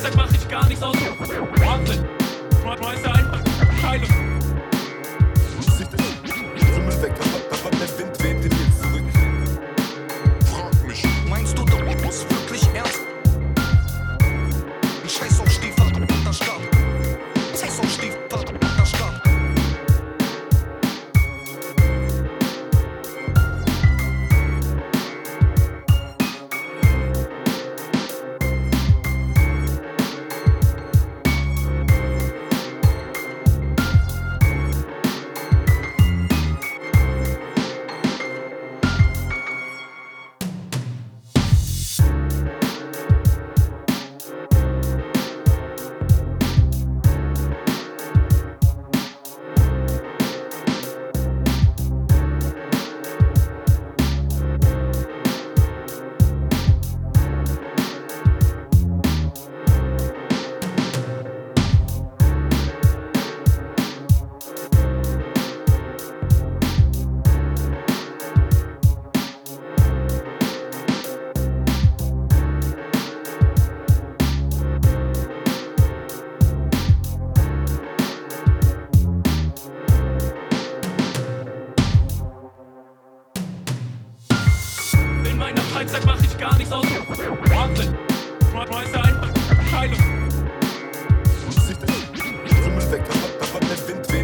Freizeit mach ich gar nichts aus. Atmen, schmeiße einfach Scheile. Sicht ist Himmel weg, aber der Wind weht in mir zurück. Frag mich, meinst du, du bist wirklich ernst? Ich scheiß auf Stiefel und der Stadt. Scheiß auf Stiefel und der Stadt. In meiner Freizeit mach ich gar nichts aus. Atmen, schmeiße einfach Scheile. Sicht ist Himmel weg, aber der Wind weht